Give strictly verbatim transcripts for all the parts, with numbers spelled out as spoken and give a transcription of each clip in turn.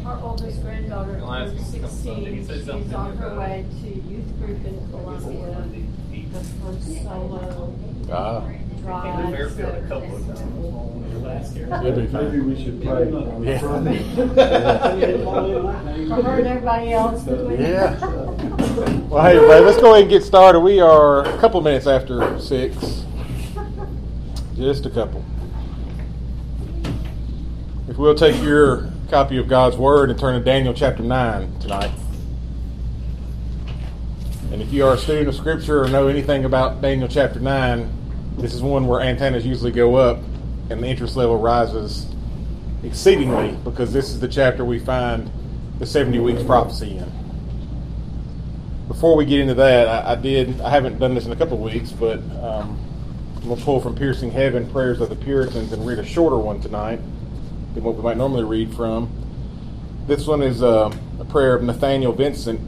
Our oldest granddaughter is sixteen. She's on her way to youth group in Columbia. The first solo Ah. drive. Maybe we should pray. Yeah. For her and everybody else. Yeah. Well, hey, everybody, let's go ahead and get started. We are a couple minutes after six. Just a couple. If we'll take your copy of God's Word and turn to Daniel chapter nine tonight. And if you are a student of Scripture or know anything about Daniel chapter nine, this is one where antennas usually go up and the interest level rises exceedingly, because this is the chapter we find the seventy weeks prophecy in. Before we get into that, I, I did, I haven't done this in a couple of weeks, but um, I'm going to pull from Piercing Heaven, Prayers of the Puritans, and read a shorter one tonight than what we might normally read from. This one is uh, a prayer of Nathaniel Vincent.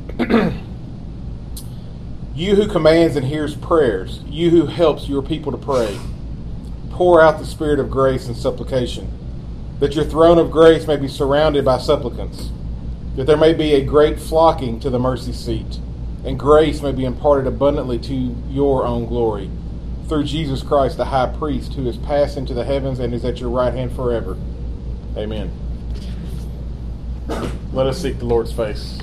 You who commands and hears prayers, you who helps your people to pray, pour out the spirit of grace and supplication, that your throne of grace may be surrounded by supplicants, that there may be a great flocking to the mercy seat, and grace may be imparted abundantly to your own glory, through Jesus Christ, the high priest, who has passed into the heavens and is at your right hand forever. Amen. Let us seek the Lord's face.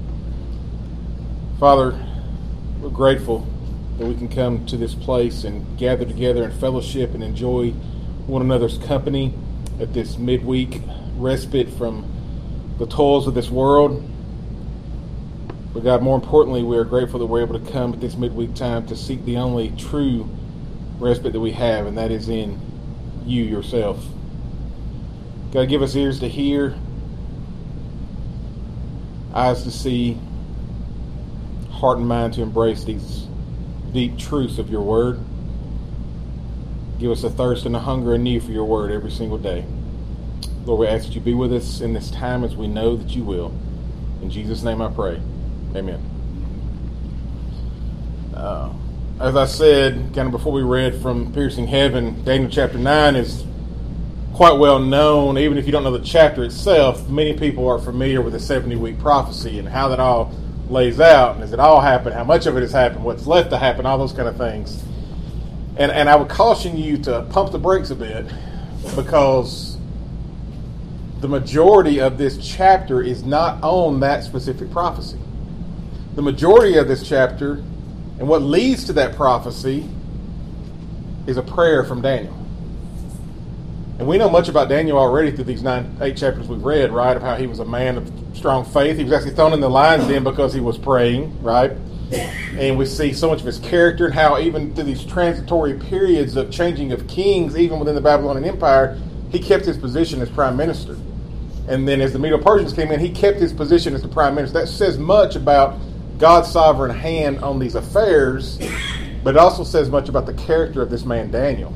Father, we're grateful that we can come to this place and gather together in fellowship and enjoy one another's company at this midweek respite from the toils of this world. But God, more importantly, we are grateful that we're able to come at this midweek time to seek the only true respite that we have, and that is in you yourself. God, give us ears to hear, eyes to see, heart and mind to embrace these deep truths of your word. Give us a thirst and a hunger and need for your word every single day. Lord, we ask that you be with us in this time as we know that you will. In Jesus' name I pray. Amen. Uh, as I said, kind of before we read from Piercing Heaven, Daniel chapter nine is quite well known. Even if you don't know the chapter itself, many people are familiar with the seventy-week prophecy and how that all lays out, and does it all happen, how much of it has happened, what's left to happen, all those kind of things. And and I would caution you to pump the brakes a bit, because the majority of this chapter is not on that specific prophecy. The majority of this chapter, and what leads to that prophecy, is a prayer from Daniel. And we know much about Daniel already through these nine, eight chapters we've read, right, of how he was a man of strong faith. He was actually thrown in the lion's den because he was praying, right? And we see so much of his character and how even through these transitory periods of changing of kings, even within the Babylonian Empire, he kept his position as prime minister. And then as the Medo-Persians came in, he kept his position as the prime minister. That says much about God's sovereign hand on these affairs, but it also says much about the character of this man, Daniel.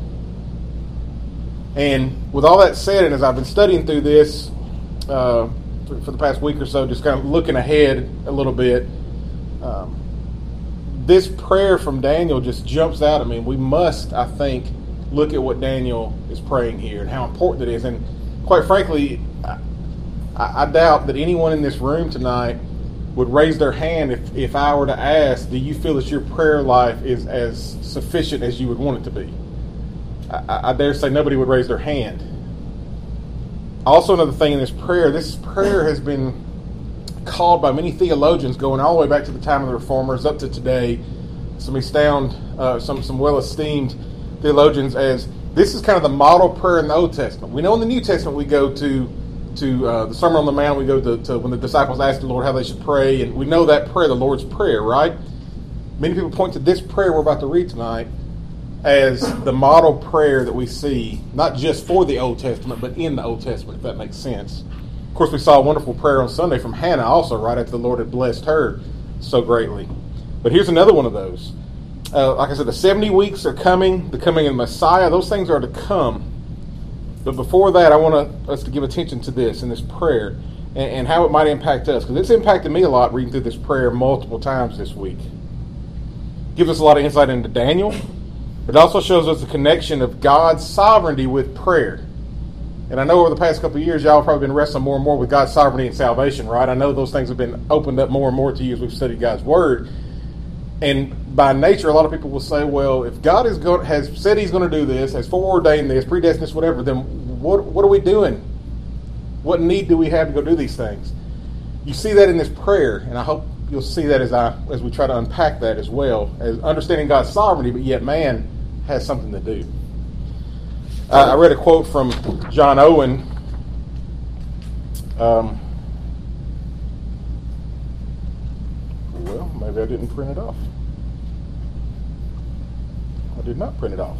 And with all that said, and as I've been studying through this uh, for, for the past week or so, just kind of looking ahead a little bit, um, this prayer from Daniel just jumps out at me. We must, I think, look at what Daniel is praying here and how important it is. And quite frankly, I, I doubt that anyone in this room tonight would raise their hand if, if I were to ask, do you feel that your prayer life is as sufficient as you would want it to be? I, I dare say nobody would raise their hand. Also, another thing in this prayer, this prayer has been called by many theologians going all the way back to the time of the Reformers up to today, some astound, uh, some, some well-esteemed theologians, as this is kind of the model prayer in the Old Testament. We know in the New Testament we go to to uh, the Sermon on the Mount, we go to, to when the disciples asked the Lord how they should pray, and we know that prayer, the Lord's Prayer, right? Many people point to this prayer we're about to read tonight as the model prayer that we see, not just for the Old Testament, but in the Old Testament, if that makes sense. Of course, we saw a wonderful prayer on Sunday from Hannah also, right after the Lord had blessed her so greatly. But here's another one of those. Uh, like I said, the seventy weeks are coming, the coming of the Messiah, those things are to come. But before that, I want us to give attention to this in this prayer and, and how it might impact us, because it's impacted me a lot reading through this prayer multiple times this week. Gives us a lot of insight into Daniel, but it also shows us the connection of God's sovereignty with prayer. And I know over the past couple of years, y'all have probably been wrestling more and more with God's sovereignty and salvation, right? I know those things have been opened up more and more to you as we've studied God's Word. And by nature, a lot of people will say, well, if God is going, has said He's going to do this, has foreordained this, predestined this, whatever, then what, what are we doing? What need do we have to go do these things? You see that in this prayer, and I hope you'll see that as I as we try to unpack that as well, as understanding God's sovereignty, but yet man has something to do. Uh, I read a quote from John Owen. Um, well, maybe I didn't print it off. I did not print it off.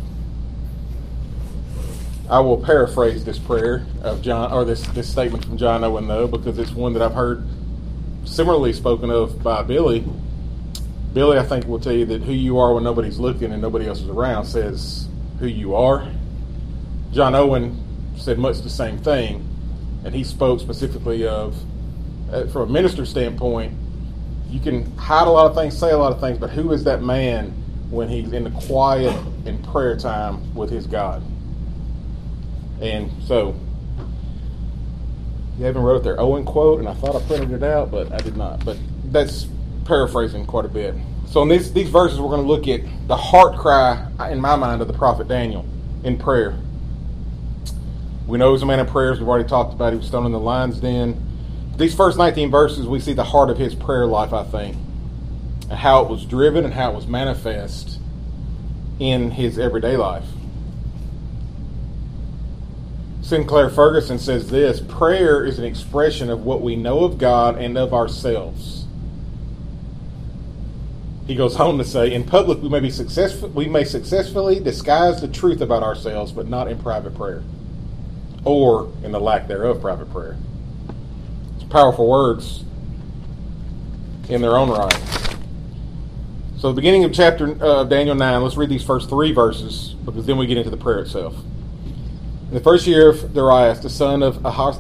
I will paraphrase this prayer of John, or this, this statement from John Owen, though, because it's one that I've heard similarly spoken of by Billy. Billy, I think, will tell you that who you are when nobody's looking and nobody else is around says who you are. John Owen said much the same thing, and he spoke specifically of, uh, from a minister's standpoint, you can hide a lot of things, say a lot of things, but who is that man when he's in the quiet and prayer time with his God? And so, you haven't wrote their Owen quote, and I thought I printed it out, but I did not. But that's paraphrasing quite a bit. So in these, these verses, we're going to look at the heart cry, in my mind, of the prophet Daniel in prayer. We know he was a man of prayers. We've already talked about he was thrown in the lion's den. These first nineteen verses, we see the heart of his prayer life, I think, and how it was driven and how it was manifest in his everyday life. Sinclair Ferguson says this: prayer is an expression of what we know of God and of ourselves. He goes on to say, in public we may be successful, we may successfully disguise the truth about ourselves, but not in private prayer, or in the lack thereof private prayer. It's powerful words in their own right. So the beginning of chapter uh, of Daniel nine, let's read these first three verses, because then we get into the prayer itself. In the first year of Darius, the son of Ahasuerus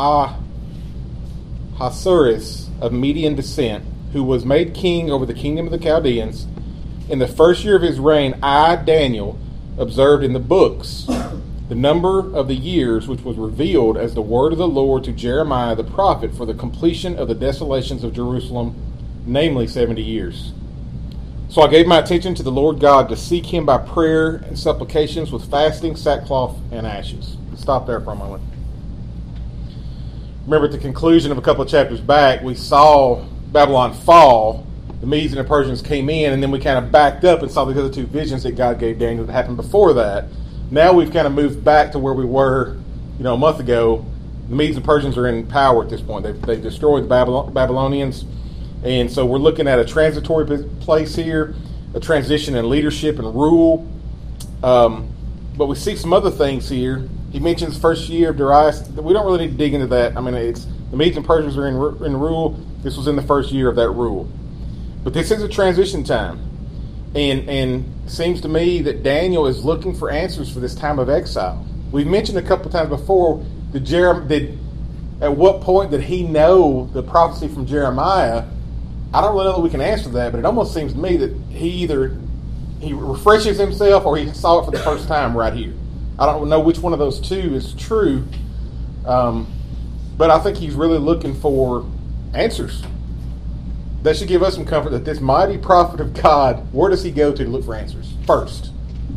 of Median descent, who was made king over the kingdom of the Chaldeans, in the first year of his reign, I, Daniel, observed in the books the number of the years which was revealed as the word of the Lord to Jeremiah the prophet for the completion of the desolations of Jerusalem, namely seventy years. So I gave my attention to the Lord God to seek him by prayer and supplications with fasting, sackcloth, and ashes. Let's stop there for a moment. Remember at the conclusion of a couple of chapters back, we saw Babylon fall. The Medes and the Persians came in, and then we kind of backed up and saw the other two visions that God gave Daniel that happened before that. Now we've kind of moved back to where we were, you know, a month ago. The Medes and Persians are in power at this point. They've, they've destroyed the Babylon, Babylonians. And so we're looking at a transitory place here, a transition in leadership and rule. Um, but we see some other things here. He mentions first year of Darius. We don't really need to dig into that. I mean, it's the Medes and Persians are in, in rule. This was in the first year of that rule. But this is a transition time. And and seems to me that Daniel is looking for answers for this time of exile. We've mentioned a couple times before, did, Jerem, did at what point did he know the prophecy from Jeremiah? I don't really know that we can answer that, but it almost seems to me that he either he refreshes himself or he saw it for the first time right here. I don't know which one of those two is true, um, but I think he's really looking for answers. That should give us some comfort that this mighty prophet of God, where does he go to to look for answers? First,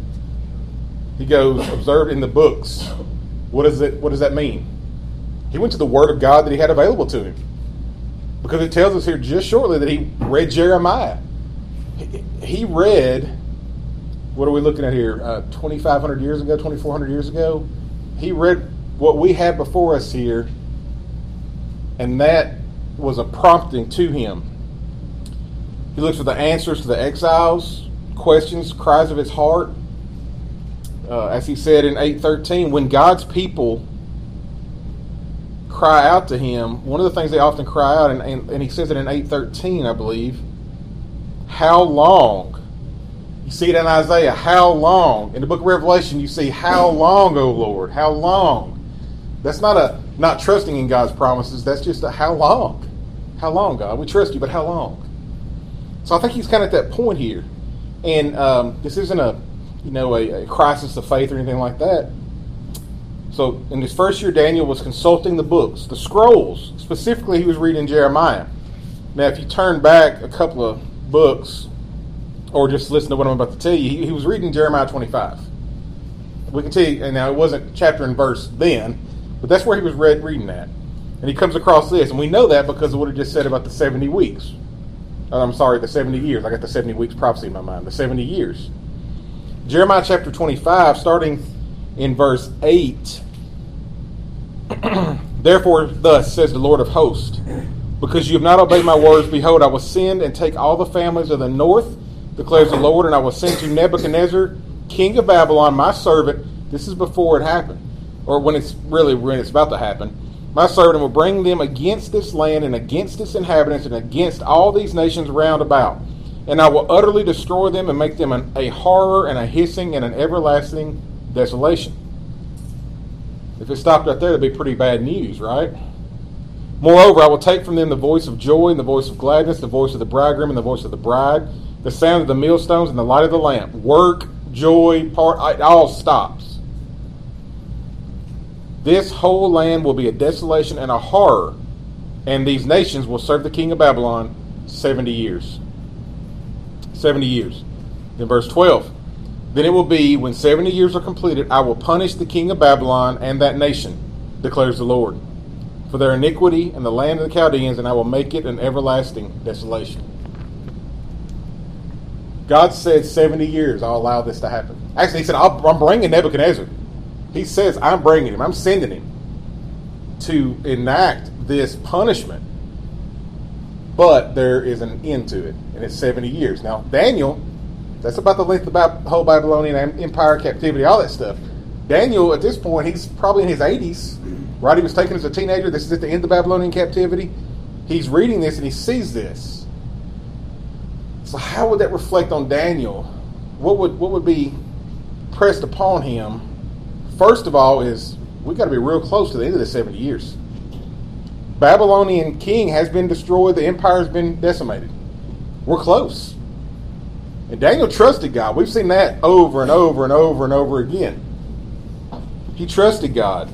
he goes, observed in the books. What does it? What does that mean? He went to the Word of God that he had available to him. Because it tells us here just shortly that he read Jeremiah. He, he read, what are we looking at here, uh, twenty-five hundred years ago, twenty-four hundred years ago? He read what we had before us here, and that was a prompting to him. He looks for the answers to the exiles, questions, cries of his heart. Uh, as he said in eight thirteen, when God's people cry out to him, one of the things they often cry out, and, and, and he says it in eight thirteen, I believe, how long? You see it in Isaiah, how long? In the book of Revelation, you see, how long, O Lord? How long? That's not a not trusting in God's promises. That's just a how long? How long, God? We trust you, but how long? So I think he's kind of at that point here. And um, this isn't a, you know, a, a crisis of faith or anything like that. So in his first year, Daniel was consulting the books, the scrolls. Specifically, he was reading Jeremiah. Now, if you turn back a couple of books, or just listen to what I'm about to tell you, he, he was reading Jeremiah twenty-five. We can tell you, and now it wasn't chapter and verse then, but that's where he was read, reading that. And he comes across this, and we know that because of what it just said about the seventy weeks. Oh, I'm sorry, the seventy years. I got the seventy weeks prophecy in my mind. The seventy years. Jeremiah chapter twenty-five, starting in verse eight. Therefore, thus says the Lord of hosts, because you have not obeyed my words, behold, I will send and take all the families of the north, declares the Lord, and I will send to Nebuchadnezzar, king of Babylon, my servant. This is before it happened, or when it's really when it's about to happen. My servant will bring them against this land and against its inhabitants and against all these nations round about. And I will utterly destroy them and make them an, a horror and a hissing and an everlasting desolation. If it stopped right there, it'd be pretty bad news, right? Moreover, I will take from them the voice of joy and the voice of gladness, the voice of the bridegroom and the voice of the bride, the sound of the millstones and the light of the lamp. Work, joy, part, it all stops. This whole land will be a desolation and a horror, and these nations will serve the king of Babylon seventy years. seventy years. Then verse twelve. Then it will be, when seventy years are completed, I will punish the king of Babylon and that nation, declares the Lord, for their iniquity and the land of the Chaldeans, and I will make it an everlasting desolation. God said seventy years, I'll allow this to happen. Actually, he said, I'll, I'm bringing Nebuchadnezzar. He says, I'm bringing him. I'm sending him to enact this punishment. But there is an end to it, and it's seventy years. Now, Daniel, that's about the length of the whole Babylonian Empire, captivity, all that stuff. Daniel, at this point, he's probably in his eighties, right? He was taken as a teenager. This is at the end of Babylonian captivity. He's reading this, and he sees this. So how would that reflect on Daniel? What would what would be pressed upon him? First of all is, we've got to be real close to the end of the seventy years. Babylonian king has been destroyed. The empire has been decimated. We're close. And Daniel trusted God. We've seen that over and over and over and over again. He trusted God.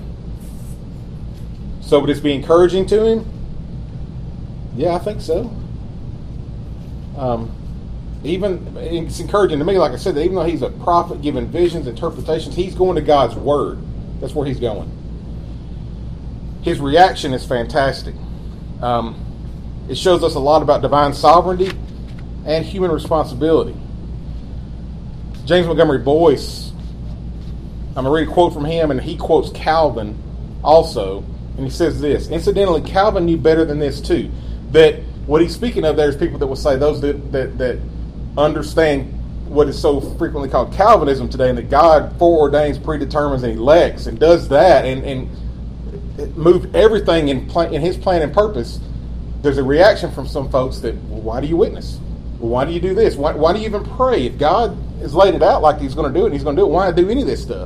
So would this be encouraging to him? Yeah, I think so. Um, even it's encouraging to me, like I said, that even though he's a prophet giving visions, interpretations, he's going to God's word. That's where he's going. His reaction is fantastic. Um, it shows us a lot about divine sovereignty and human responsibility. James Montgomery Boyce, I'm going to read a quote from him, and he quotes Calvin also, and he says this. Incidentally, Calvin knew better than this too. That what he's speaking of there is people that will say, those that, that, that understand what is so frequently called Calvinism today, and that God foreordains, predetermines, and elects, and does that, and, and move everything in, plan, in his plan and purpose. There's a reaction from some folks that, well, why do you witness? Well, why do you do this? Why, why do you even pray? If God has laid it out like he's going to do it, and he's going to do it, why do any of this stuff?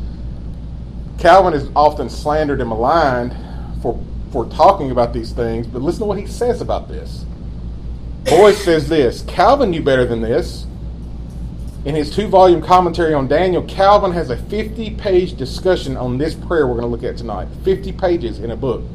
Calvin is often slandered and maligned for, for talking about these things, but listen to what he says about this. Boyce says this, Calvin knew better than this. In his two-volume commentary on Daniel, Calvin has a fifty-page discussion on this prayer we're going to look at tonight. fifty pages in a book.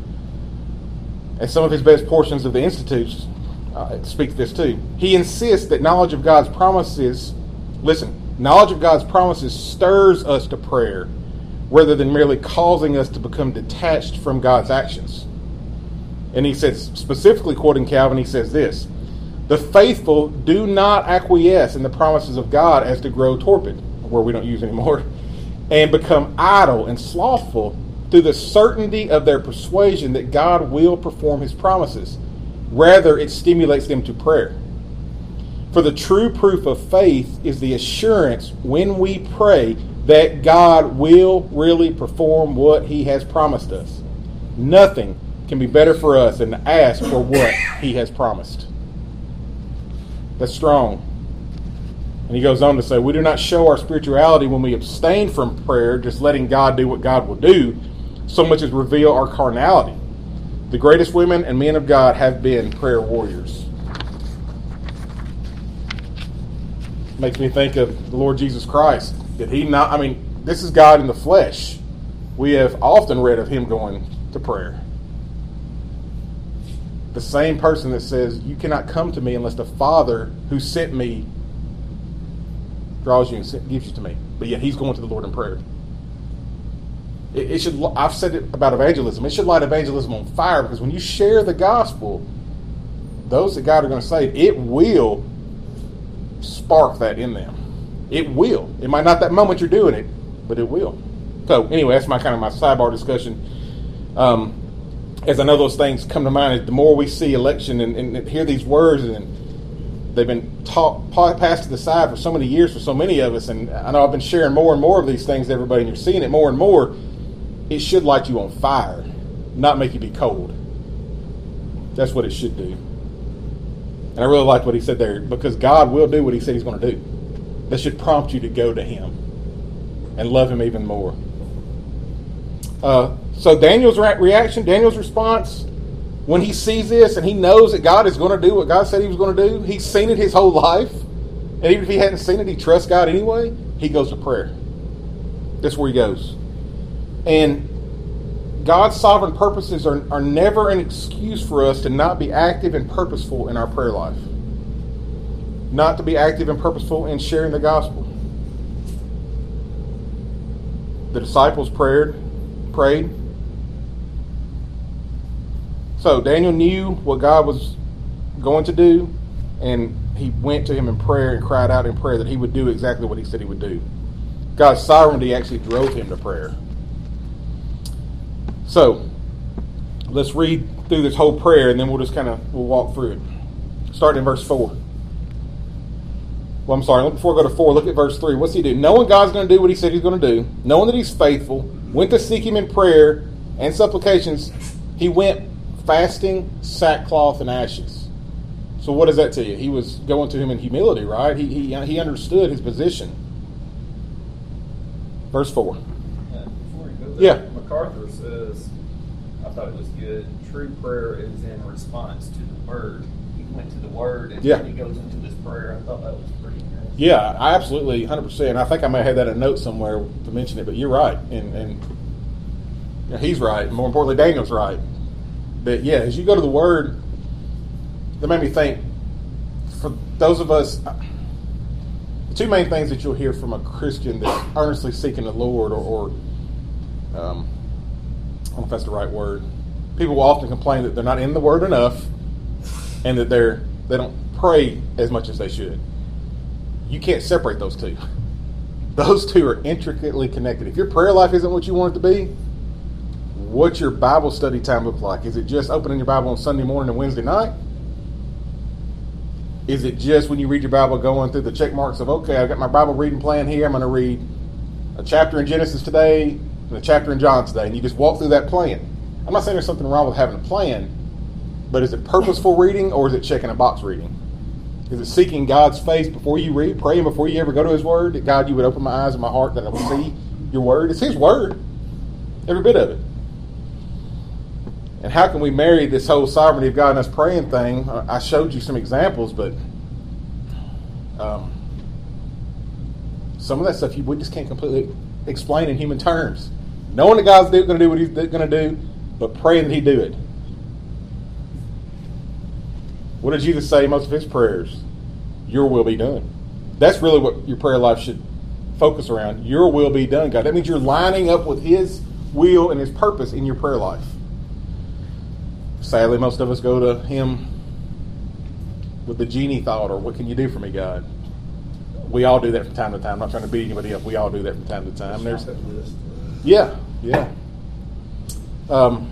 And some of his best portions of the Institutes uh, speak to this too. He insists that knowledge of God's promises, listen, knowledge of God's promises stirs us to prayer rather than merely causing us to become detached from God's actions. And he says, specifically quoting Calvin, he says this, the faithful do not acquiesce in the promises of God as to grow torpid, a word we don't use anymore, and become idle and slothful through the certainty of their persuasion that God will perform his promises. Rather, it stimulates them to prayer. For the true proof of faith is the assurance when we pray that God will really perform what he has promised us. Nothing can be better for us than to ask for what he has promised. That's strong. And he goes on to say, we do not show our spirituality when we abstain from prayer, just letting God do what God will do, so much as reveal our carnality. The greatest women and men of God have been prayer warriors. Makes me think of the Lord Jesus Christ. Did he not, I mean, this is God in the flesh. we have often read of him going to prayer. The same person that says, you cannot come to me unless the Father who sent me draws you and gives you to me. But yet he's going to the Lord in prayer. It, it should. I've said it about evangelism. It should light evangelism on fire, because when you share the gospel, those that God are going to save, it will spark that in them. It will. It might not that moment you're doing it, but it will. So anyway, that's my kind of my sidebar discussion. Um, as I know those things come to mind, the more we see election and, and hear these words, and they've been taught, passed to the side for so many years for so many of us, and I know I've been sharing more and more of these things to everybody, and you're seeing it more and more. It should light you on fire, not make you be cold. That's what it should do. And I really like what he said there, because God will do what he said he's going to do. That should prompt you to go to him and love him even more. Uh, so Daniel's re- reaction, Daniel's response, when he sees this and he knows that God is going to do what God said he was going to do, he's seen it his whole life, and even if he hadn't seen it, he trusts God anyway, he goes to prayer. That's where he goes. And God's sovereign purposes are, are never an excuse for us to not be active and purposeful in our prayer life. Not to be active and purposeful in sharing the gospel. The disciples prayed, prayed. So Daniel knew what God was going to do, and he went to him in prayer and cried out in prayer that he would do exactly what he said he would do. God's sovereignty actually drove him to prayer. So let's read through this whole prayer, and then we'll just kind of we'll walk through it. Starting in verse four. Well, I'm sorry, before I go to four, look at verse three. What's he do? Knowing God's going to do what he said he's going to do, knowing that he's faithful, went to seek him in prayer and supplications. He went fasting, sackcloth, and ashes. So what does that tell you? He was going to him in humility, right? He he, he understood his position. Verse four. Uh, before we go there, Yeah. MacArthur says, I thought it was good, true prayer is in response to the word. He went to the word and Yeah. then he goes into this prayer. I thought that was pretty interesting. Yeah, I absolutely, one hundred percent. I think I may have had that in a note somewhere to mention it, but you're right. And, and you know, he's right. More importantly, Daniel's right. But yeah, as you go to the Word, that made me think, for those of us, the two main things that you'll hear from a Christian that's earnestly seeking the Lord, or, or um, I don't know if that's the right word. People will often complain that they're not in the Word enough, and that they're they don't pray as much as they should. You can't separate those two. Those two are intricately connected. If your prayer life isn't what you want it to be, what's your Bible study time look like? Is it just opening your Bible on Sunday morning and Wednesday night? Is it just when you read your Bible going through the check marks of, okay, I've got my Bible reading plan here, I'm going to read a chapter in Genesis today and a chapter in John today, and you just walk through that plan? I'm not saying there's something wrong with having a plan, but is it purposeful reading, or is it checking a box reading? Is it seeking God's face before you read, praying before you ever go to his word, that God, you would open my eyes and my heart that I would see your word? It's his word, every bit of it. And how can we marry this whole sovereignty of God and us praying thing? I showed you some examples, but um, some of that stuff you we just can't completely explain in human terms. Knowing that God's going to do what he's going to do, but praying that he do it. What did Jesus say in most of his prayers? Your will be done. That's really what your prayer life should focus around. Your will be done, God. That means you're lining up with his will and his purpose in your prayer life. Sadly, most of us go to him with the genie thought, or what can you do for me, God? We all do that from time to time. I'm not trying to beat anybody up. We all do that from time to time. There's, yeah, yeah. Um,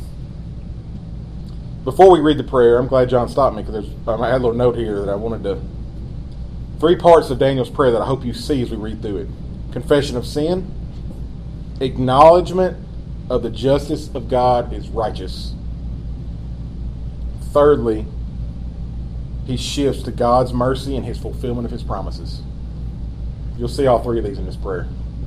before we read the prayer, I'm glad John stopped me, because I had a little note here that I wanted to. Three parts of Daniel's prayer that I hope you see as we read through it: confession of sin, acknowledgement of the justice of God is righteous. Thirdly, he shifts to God's mercy and his fulfillment of his promises. You'll see all three of these in this prayer.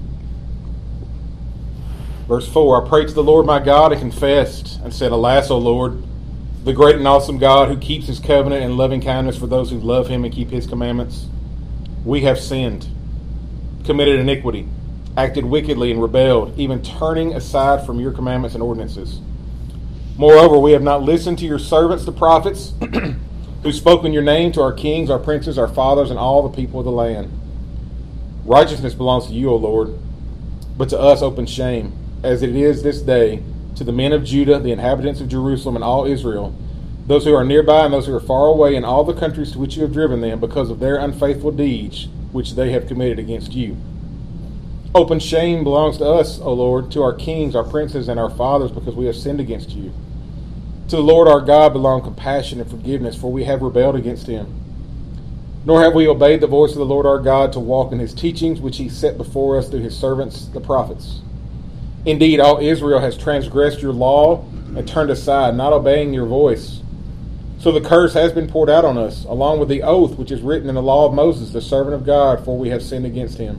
Verse four, I prayed to the Lord my God and confessed and said, Alas, O Lord, the great and awesome God who keeps his covenant and loving kindness for those who love him and keep his commandments. We have sinned, committed iniquity, acted wickedly and rebelled, even turning aside from your commandments and ordinances. Moreover, we have not listened to your servants, the prophets, who spoke in your name to our kings, our princes, our fathers, and all the people of the land. Righteousness belongs to you, O Lord, but to us open shame, as it is this day, to the men of Judah, the inhabitants of Jerusalem, and all Israel, those who are nearby and those who are far away, in all the countries to which you have driven them, because of their unfaithful deeds which they have committed against you. Open shame belongs to us, O Lord, to our kings, our princes, and our fathers, because we have sinned against you. To the Lord our God belong compassion and forgiveness, for we have rebelled against him. Nor have we obeyed the voice of the Lord our God to walk in his teachings, which he set before us through his servants, the prophets. Indeed, all Israel has transgressed your law and turned aside, not obeying your voice. So the curse has been poured out on us, along with the oath which is written in the law of Moses, the servant of God, for we have sinned against him.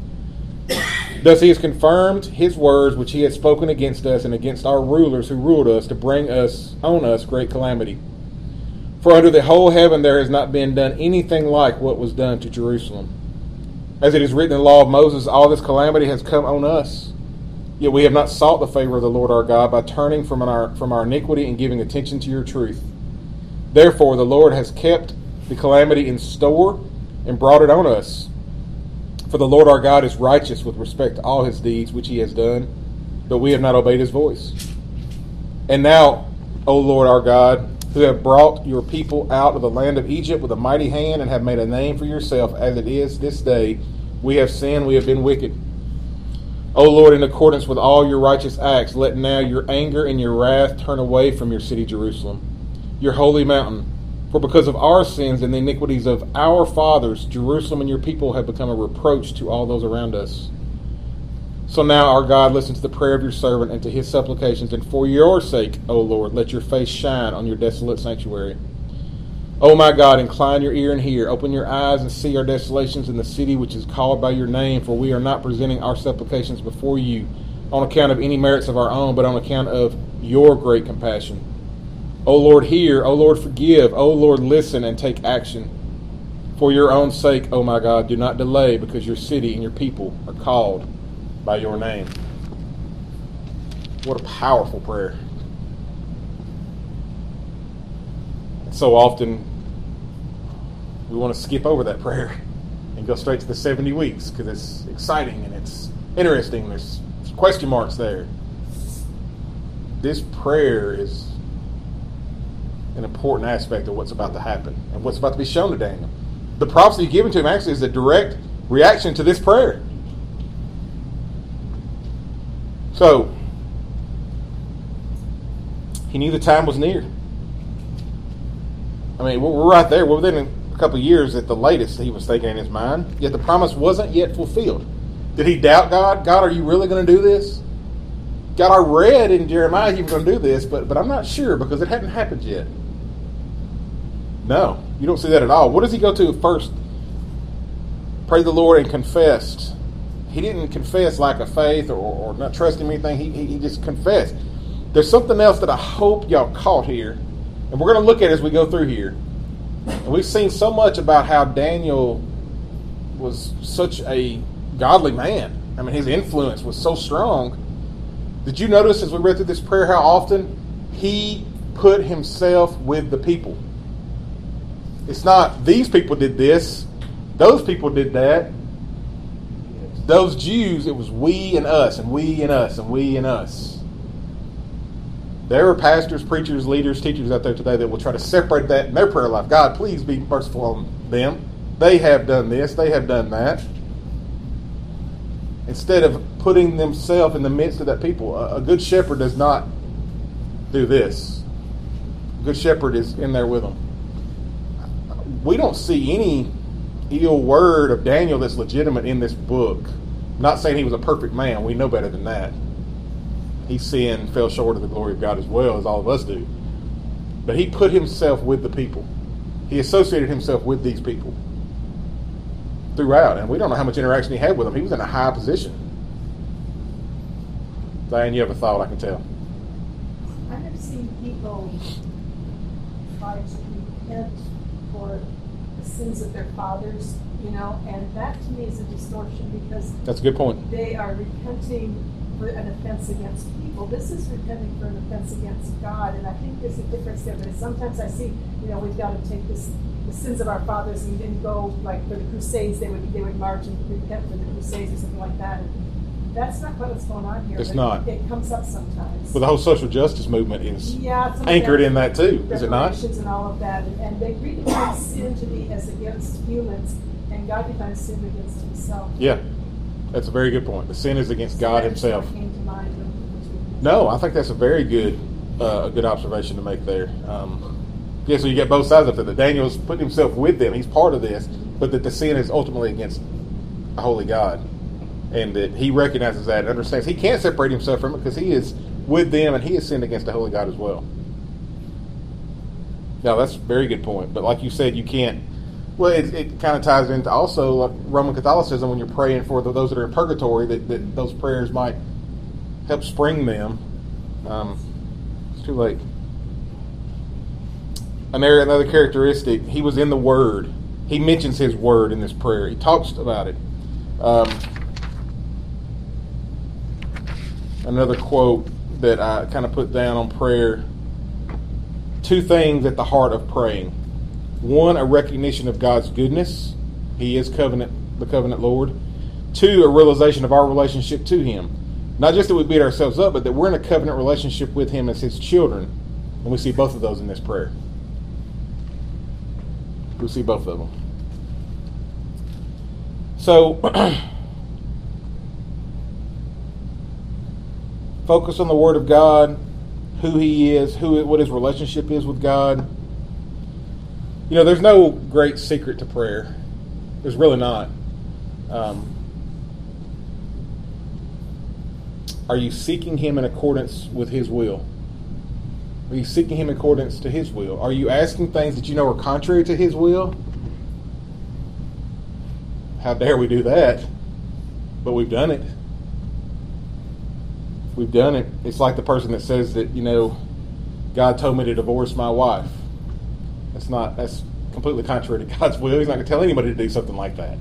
Thus he has confirmed his words which he had spoken against us and against our rulers who ruled us, to bring us on us great calamity. For under the whole heaven there has not been done anything like what was done to Jerusalem. As it is written in the law of Moses, all this calamity has come on us. Yet we have not sought the favor of the Lord our God by turning from our, from our iniquity and giving attention to your truth. Therefore the Lord has kept the calamity in store and brought it on us. For the Lord our God is righteous with respect to all his deeds which he has done, but we have not obeyed his voice. And now, O Lord our God, who have brought your people out of the land of Egypt with a mighty hand and have made a name for yourself, as it is this day, we have sinned, we have been wicked. O Lord, in accordance with all your righteous acts, let now your anger and your wrath turn away from your city Jerusalem, your holy mountain. For because of our sins and the iniquities of our fathers, Jerusalem and your people have become a reproach to all those around us. So now, our God, listen to the prayer of your servant and to his supplications, and for your sake, O Lord, let your face shine on your desolate sanctuary. O my God, incline your ear and hear. Open your eyes and see our desolations in the city which is called by your name, for we are not presenting our supplications before you on account of any merits of our own, but on account of your great compassion. O Lord, hear. O Lord, forgive. O Lord, listen and take action. For your own sake, O my God, do not delay, because your city and your people are called by your name. What a powerful prayer. So often we want to skip over that prayer and go straight to the seventy weeks because it's exciting and it's interesting. There's question marks there. This prayer is an important aspect of what's about to happen and what's about to be shown to Daniel. The prophecy given to him actually is a direct reaction to this prayer. So, he knew the time was near. I mean, we're right there. We're within a couple of years at the latest, he was thinking in his mind. Yet the promise wasn't yet fulfilled. Did he doubt God? God, are you really going to do this? God, I read in Jeremiah you were going to do this, but, but I'm not sure because it hadn't happened yet. No, you don't see that at all. What does he go to first? Pray the Lord and confessed. He didn't confess lack of faith or, or not trusting anything. He, he, he just confessed. There's something else that I hope y'all caught here. And we're going to look at it as we go through here. And we've seen so much about how Daniel was such a godly man. I mean, his influence was so strong. Did you notice as we read through this prayer how often he put himself with the people? It's not these people did this, those people did that. Those Jews, it was we and us, and we and us, and we and us. There are pastors, preachers, leaders, teachers out there today that will try to separate that in their prayer life. God, please be merciful on them. They have done this. They have done that. Instead of putting themselves in the midst of that people. A, a good shepherd does not do this. A good shepherd is in there with them. We don't see any ill word of Daniel that's legitimate in this book. I'm not saying he was a perfect man. We know better than that. He sinned, fell short of the glory of God as well as all of us do. But he put himself with the people. He associated himself with these people throughout. And we don't know how much interaction he had with them. He was in a high position. Diane, you have a thought, I can tell. I have seen people try to repent for the sins of their fathers, you know, and that to me is a distortion because that's a good point. They are repenting for an offense against people. This is repenting for an offense against God, and I think there's a difference there. But sometimes I see, you know, we've got to take this, the sins of our fathers, and then go like for the Crusades. They would they would march and repent for the Crusades or something like that. And that's not quite what's going on here. It's but not. It comes up sometimes. Well, the whole social justice movement is yeah, anchored in that too, is it not? And all of that, and, and they redefine sin to be as against humans, and God defines sin against Himself. Yeah, that's a very good point. The sin is against God Himself. Came to mind when, No, I think that's a very good, uh, a good observation to make there. Um, yeah, so you get both sides of it. That Daniel's putting himself with them; he's part of this, but that the sin is ultimately against a holy God, and that he recognizes that and understands he can't separate himself from it because he is with them and he has sinned against the holy God as well. Now, that's a very good point. But like you said, you can't. Well, it, it kind of ties into also like Roman Catholicism when you're praying for the, those that are in purgatory, that, that those prayers might help spring them. Um, it's too late. Another, another characteristic, he was in the Word. He mentions his Word in this prayer. He talks about it. Um, another quote that I kind of put down on prayer. Two things at the heart of praying. One, a recognition of God's goodness. He is covenant, the covenant Lord. Two, a realization of our relationship to Him. Not just that we beat ourselves up, but that we're in a covenant relationship with Him as His children. And we see both of those in this prayer. We see both of them. So, focus on the Word of God, who He is, who what His relationship is with God. You know, there's no great secret to prayer. There's really not. Um, are you seeking Him in accordance with His will? Are you seeking Him in accordance to His will? Are you asking things that you know are contrary to His will? How dare we do that? But we've done it. We've done it. It's like the person that says that, you know, God told me to divorce my wife. That's not, that's completely contrary to God's will. He's not going to tell anybody to do something like that.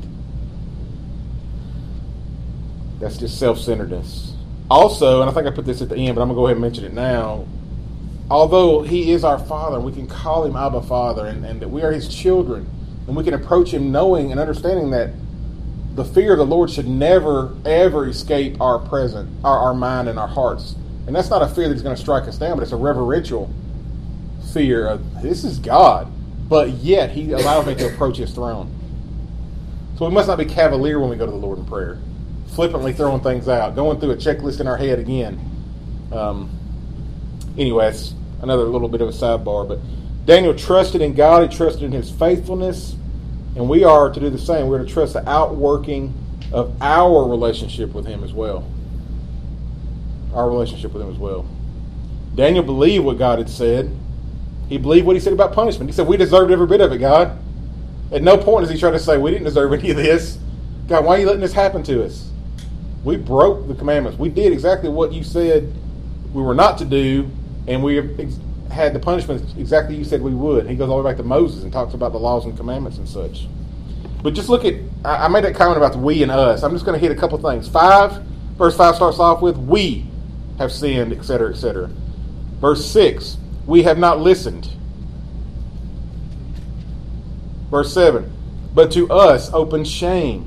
That's just self-centeredness. Also, and I think I put this at the end, but I'm going to go ahead and mention it now. Although He is our Father, we can call Him Abba Father, and, and that we are His children, and we can approach Him knowing and understanding that the fear of the Lord should never, ever escape our present, our, our mind and our hearts. And that's not a fear that's going to strike us down, but it's a reverential fear of, this is God, but yet He allows me to approach His throne. So we must not be cavalier when we go to the Lord in prayer, flippantly throwing things out, going through a checklist in our head again. Um, anyway, that's another little bit of a sidebar, but Daniel trusted in God, he trusted in His faithfulness, and we are to do the same. We're to trust the outworking of our relationship with Him as well. Our relationship with Him as well. Daniel believed what God had said. He believed what He said about punishment. He said, we deserved every bit of it, God. At no point does he try to say, we didn't deserve any of this. God, why are you letting this happen to us? We broke the commandments. We did exactly what you said we were not to do, and we had the punishment exactly you said we would. He goes all the way back to Moses and talks about the laws and commandments and such. But just look at, I made that comment about the we and us. I'm just going to hit a couple things. Five, verse five starts off with, we have sinned, et cetera, et cetera. Verse six, we have not listened. Verse seven, but to us open shame.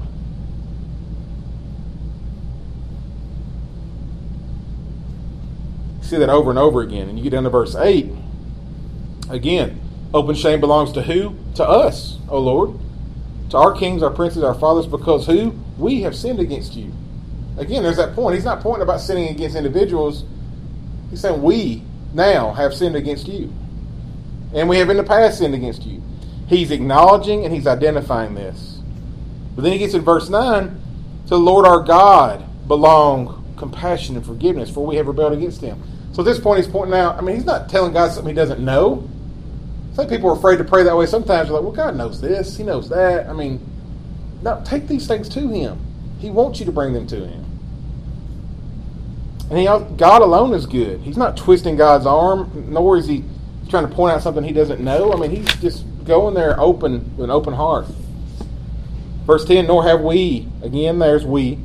See that over and over again. And you get down to verse eight. Again, open shame belongs to who? To us, O Lord. To our kings, our princes, our fathers, because who? We have sinned against you. Again, there's that point. He's not pointing about sinning against individuals. He's saying we now have sinned against you. And we have in the past sinned against you. He's acknowledging and he's identifying this. But then he gets in verse nine, to the Lord our God belong compassion and forgiveness, for we have rebelled against Him. So at this point he's pointing out, I mean, he's not telling God something He doesn't know. I think people are afraid to pray that way. Sometimes they're like, well, God knows this, He knows that. I mean, no, take these things to Him. He wants you to bring them to Him. And he, God alone is good. He's not twisting God's arm, nor is He trying to point out something He doesn't know. I mean, He's just go in there open with an open heart. Verse ten, nor have we, again there's we,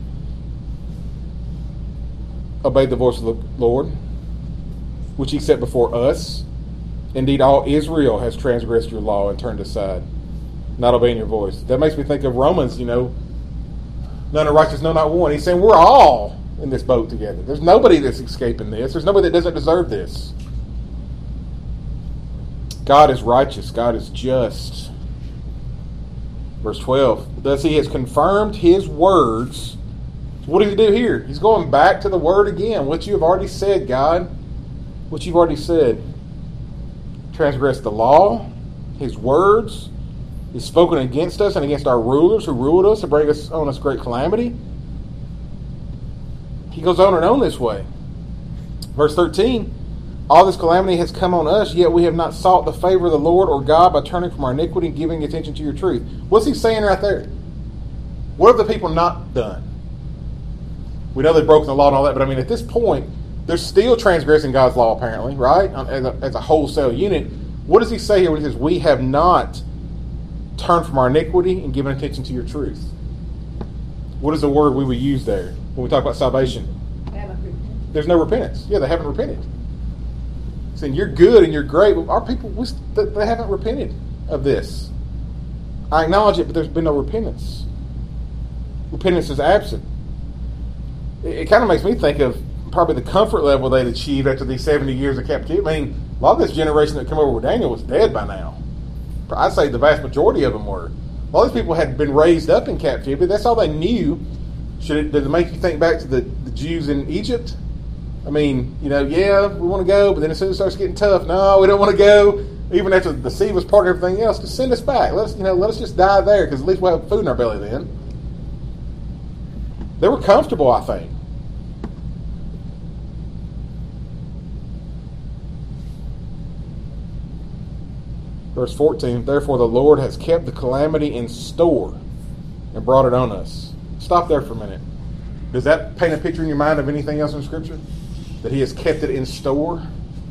obeyed the voice of the Lord, which he set before us. Indeed, all Israel has transgressed your law and turned aside, not obeying your voice. That makes me think of Romans, you know, none are righteous, no, not one. He's saying we're all in this boat together. There's nobody that's escaping this. There's nobody that doesn't deserve this. God is righteous. God is just. Verse twelve, thus he has confirmed his words. What does he do here? He's going back to the word again. What you have already said, God. What you've already said. Transgressed the law, his words. He's spoken against us and against our rulers who ruled us to bring us on us great calamity. He goes on and on this way. Verse thirteen, all this calamity has come on us, yet we have not sought the favor of the Lord or God by turning from our iniquity and giving attention to your truth. What's he saying right there? What have the people not done? We know they've broken the law and all that, but I mean, at this point, they're still transgressing God's law, apparently, right? As a, as a wholesale unit. What does he say here when he says, we have not turned from our iniquity and given attention to your truth? What is the word we would use there when we talk about salvation? There's no repentance. Yeah, they haven't repented. Saying you're good and you're great, but our people, we, they haven't repented of this. I acknowledge it, but there's been no repentance. Repentance is absent. It, it kind of makes me think of probably the comfort level they'd achieved after these seventy years of captivity. I mean, a lot of this generation that came over with Daniel was dead by now. I'd say the vast majority of them were. All these people had been raised up in captivity. That's all they knew. Should it, does it make you think back to the, the Jews in Egypt? I mean, you know, yeah, we want to go, but then as soon as it starts getting tough, no, we don't want to go. Even after the sea was part of everything else, just send us back. Let us, you know, let us just die there, because at least we'll have food in our belly then. They were comfortable, I think. Verse fourteen, therefore the Lord has kept the calamity in store and brought it on us. Stop there for a minute. Does that paint a picture in your mind of anything else in Scripture? That he has kept it in store?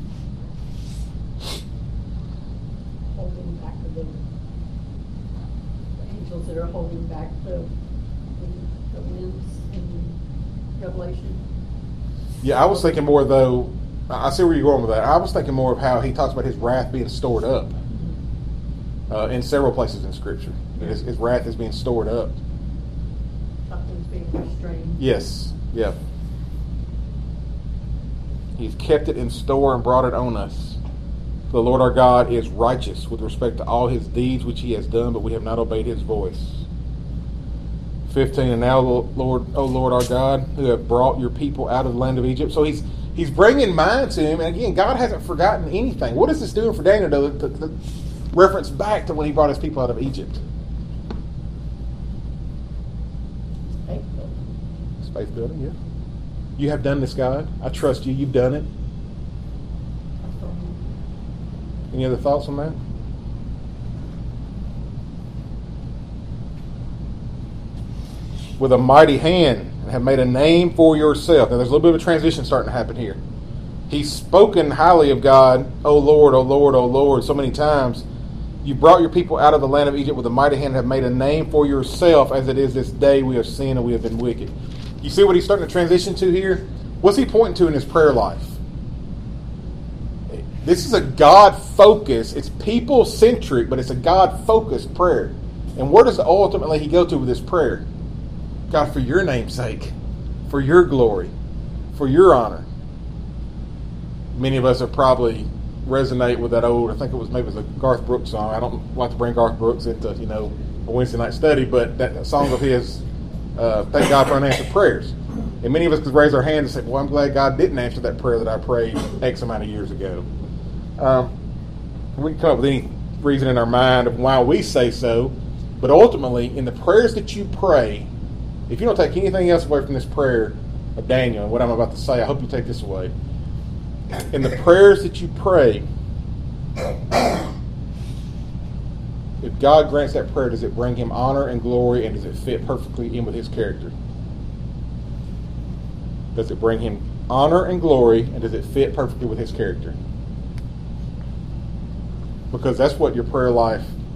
Holding back the, the angels that are holding back the, the, the winds in Revelation. Yeah, I was thinking more, though, I see where you're going with that. I was thinking more of how he talks about his wrath being stored up uh, in several places in Scripture. His, his wrath is being stored up. Something's being restrained. Yes, yeah. He's kept it in store and brought it on us. The Lord our God is righteous with respect to all his deeds which he has done, but we have not obeyed his voice. fifteen, and now, Lord, O Lord our God, who have brought your people out of the land of Egypt. So he's he's bringing mind to him, and again, God hasn't forgotten anything. What is this doing for Daniel to, to, to reference back to when he brought his people out of Egypt? Faith building. It's faith building, yeah. You have done this, God. I trust you. You've done it. Any other thoughts on that? With a mighty hand, and have made a name for yourself. Now, there's a little bit of a transition starting to happen here. He's spoken highly of God, O Lord, O Lord, O Lord, so many times. You brought your people out of the land of Egypt with a mighty hand and have made a name for yourself, as it is this day we have sinned and we have been wicked. You see what he's starting to transition to here? What's he pointing to in his prayer life? This is a God-focused, it's people-centric, but it's a God-focused prayer. And where does ultimately he go to with this prayer? God, for your name's sake, for your glory, for your honor. Many of us are probably resonate with that old, I think it was maybe it was a Garth Brooks song. I don't like to bring Garth Brooks into, you know, a Wednesday night study, but that song of his, uh, thank God for unanswered prayers. And many of us could raise our hands and say, well, I'm glad God didn't answer that prayer that I prayed X amount of years ago. Um, we can come up with any reason in our mind of why we say so, but ultimately, in the prayers that you pray, if you don't take anything else away from this prayer of Daniel and what I'm about to say, I hope you take this away. In the prayers that you pray, if God grants that prayer, does it bring him honor and glory, and does it fit perfectly in with his character? Does it bring him honor and glory, and does it fit perfectly with his character? Because that's what your prayer life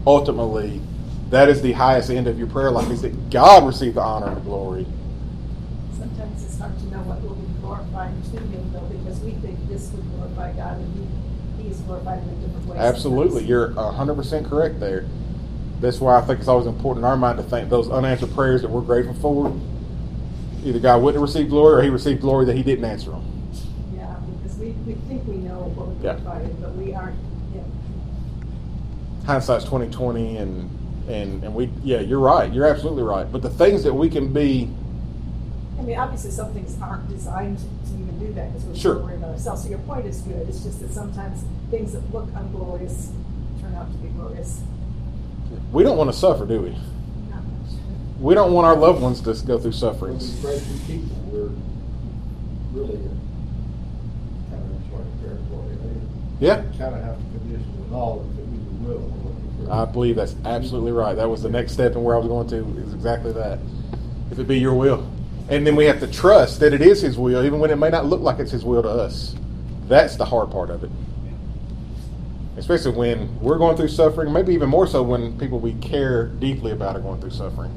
ultimately, that is the highest end of your prayer life, is that God receive the honor and the glory. Sometimes it's hard to know what will be glorifying to him, though, because we think this would glorify God, and he, he is glorified in a different way. Absolutely. sometimes. You're one hundred percent correct there. That's why I think it's always important in our mind to think those unanswered prayers that we're grateful for, either God wouldn't receive glory or he received glory that he didn't answer them. Yeah, because we, we think we know what would Yeah. glorify him, but we aren't yet. Hindsight's twenty twenty, and and and we yeah, you're right. You're absolutely right. But the things that we can be, I mean, obviously some things aren't designed to even do that because we're Sure. so worried about ourselves. So your point is good. It's just that sometimes things that look unglorious turn out to be glorious. we don't want to suffer, do we? Not much. We don't want our loved ones to go through When we sufferings. pray for people, we're really in kind of uncharted territory. Yeah, They kind of have to condition it all if it be the will. of what we I pray. believe that's absolutely right. That was the next step in where I was going to, is exactly that. If it be your will. And then we have to trust that it is his will, even when it may not look like it's his will to us. That's the hard part of it. Especially when we're going through suffering, maybe even more so when people we care deeply about are going through suffering.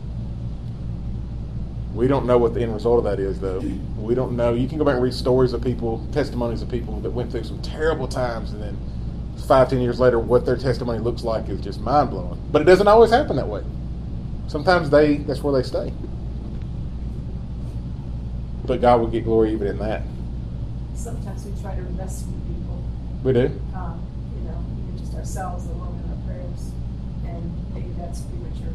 We don't know what the end result of that is, though. We don't know. You can go back and read stories of people, testimonies of people that went through some terrible times, and then five, ten years later, what their testimony looks like is just mind-blowing. But it doesn't always happen that way. Sometimes they that's where they stay. But God will get glory even in that. Sometimes we try to rescue people, We do. um, you know, even just ourselves alone in our prayers, and maybe that's premature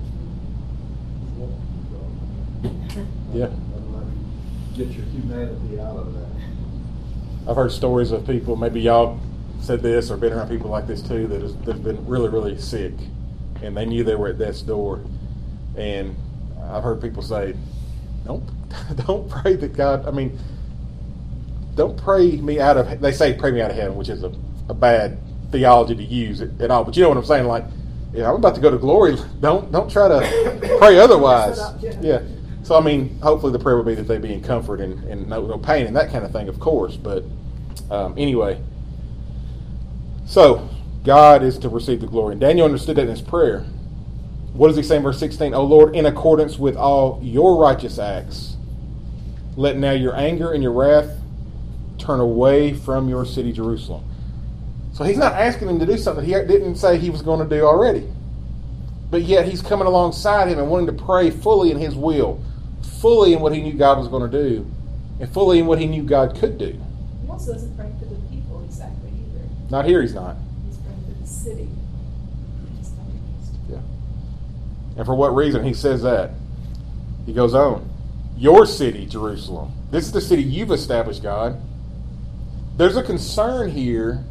too. Yeah. Get your humanity out of that. I've heard stories of people, maybe y'all said this or been around people like this too, that has, that have been really, really sick, and they knew they were at death's door. And I've heard people say, don't, don't pray that God, I mean, don't pray me out of, they say pray me out of heaven, which is a, a bad theology to use at, at all. But you know what I'm saying? Like, yeah, I'm about to go to glory. Don't don't try to pray otherwise. Yeah. So, I mean, hopefully the prayer would be that they be in comfort and, and no, no pain and that kind of thing, of course. But um, anyway, so God is to receive the glory. And Daniel understood that in his prayer. What does he say in verse sixteen? O Lord, in accordance with all your righteous acts, let now your anger and your wrath turn away from your city, Jerusalem. So he's not asking him to do something he didn't say he was going to do already. But yet he's coming alongside him and wanting to pray fully in his will, fully in what he knew God was going to do, and fully in what he knew God could do. He also doesn't pray for the people exactly either. Not here, he's not. He's praying for the city. Which is kind of interesting. Yeah. And for what reason? He says that. He goes on. Your city, Jerusalem. This is the city you've established, God. There's a concern here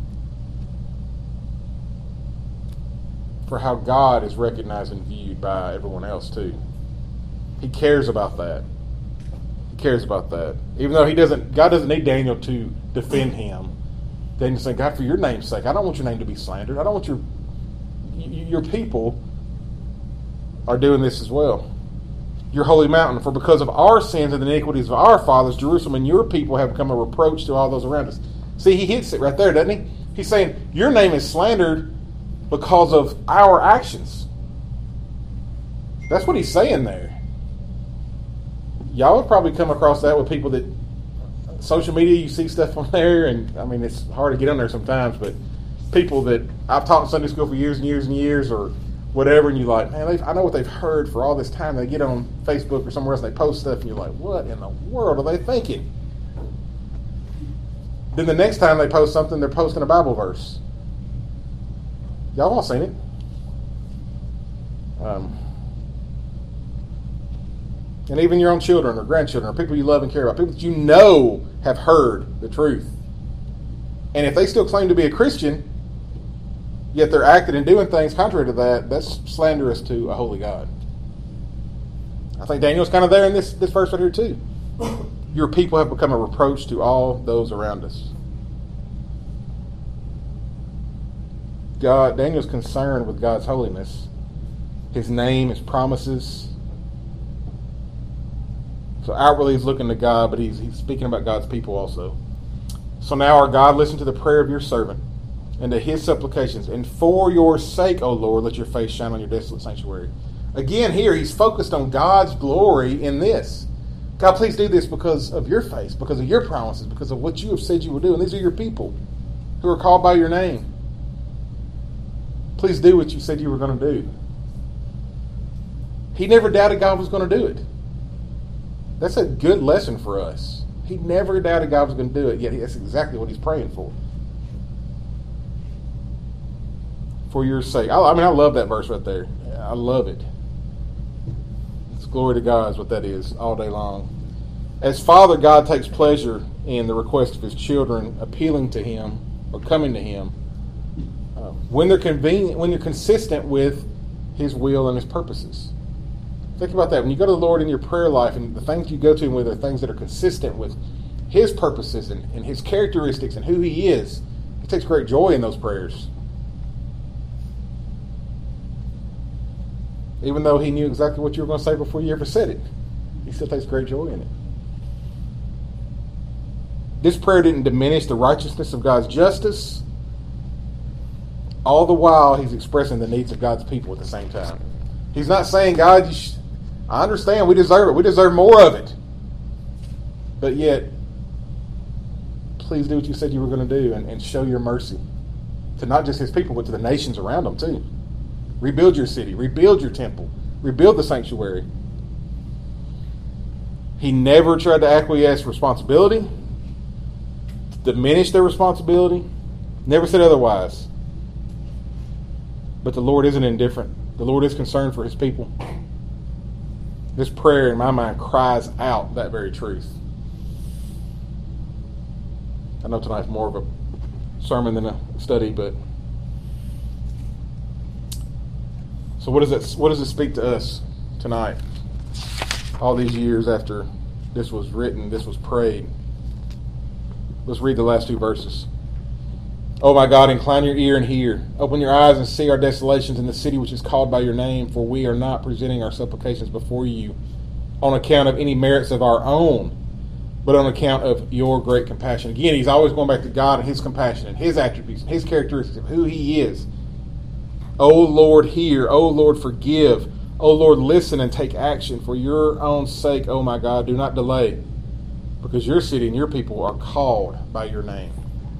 for how God is recognized and viewed by everyone else too. He cares about that. He cares about that. Even though he doesn't, God doesn't need Daniel to defend him. Daniel's saying, God, for your name's sake, I don't want your name to be slandered. I don't want your your people are doing this as well. Your holy mountain, for because of our sins and the iniquities of our fathers, Jerusalem and your people have become a reproach to all those around us. See, he hits it right there, doesn't he? He's saying, your name is slandered because of our actions. That's what he's saying there. Y'all would probably come across that with people that, social media, you see stuff on there, and I mean, it's hard to get on there sometimes, but people that I've taught in Sunday school for years and years and years, or whatever, and you're like, man, they've, I know what they've heard for all this time. They get on Facebook or somewhere else, and they post stuff, and you're like, what in the world are they thinking? Then the next time they post something, they're posting a Bible verse. Y'all all seen it. Um, and even your own children or grandchildren or people you love and care about, people that you know have heard the truth. And if they still claim to be a Christian, yet they're acting and doing things contrary to that, that's slanderous to a holy God. I think Daniel's kind of there in this, this verse right here too. Your people have become a reproach to all those around us. God, Daniel's concerned with God's holiness, his name, his promises. So outwardly he's looking to God, but he's, he's speaking about God's people also. So now, our God, listen to the prayer of your servant and to his supplications. And for your sake, O Lord, let your face shine on your desolate sanctuary. Again, here he's focused on God's glory in this. God, please do this because of your face, because of your promises, because of what you have said you will do. And these are your people who are called by your name. Please do what you said you were going to do. He never doubted God was going to do it. That's a good lesson for us. He never doubted God was going to do it, yet that's exactly what he's praying for. For your sake. I, I mean, I love that verse right there. I love it. It's glory to God is what that is all day long. As Father, God takes pleasure in the request of his children appealing to him or coming to him uh, when they're convenient, when they're consistent with his will and his purposes. Think about that. When you go to the Lord in your prayer life and the things you go to him with are things that are consistent with his purposes and, and his characteristics and who he is, he takes great joy in those prayers. Even though he knew exactly what you were going to say before you ever said it, he still takes great joy in it. This prayer didn't diminish the righteousness of God's justice. All the while, he's expressing the needs of God's people at the same time. He's not saying, God, you sh- I understand, we deserve it. We deserve more of it. But yet, please do what you said you were going to do and, and show your mercy to not just his people, but to the nations around them too. Rebuild your city. Rebuild your temple. Rebuild the sanctuary. He never tried to acquiesce responsibility, diminish their responsibility. Never said otherwise. But the Lord isn't indifferent. The Lord is concerned for his people. This prayer, in my mind, cries out that very truth. I know tonight's more of a sermon than a study, but so what does it what does it speak to us tonight? All these years after this was written, this was prayed. Let's read the last two verses. Oh my God, incline your ear and hear. Open your eyes and see our desolations in the city which is called by your name, for we are not presenting our supplications before you on account of any merits of our own, but on account of your great compassion. Again, he's always going back to God and his compassion and his attributes and his characteristics of who he is. Oh Lord, hear. Oh Lord, forgive. Oh Lord, listen and take action for your own sake. Oh my God, do not delay, because your city and your people are called by your name.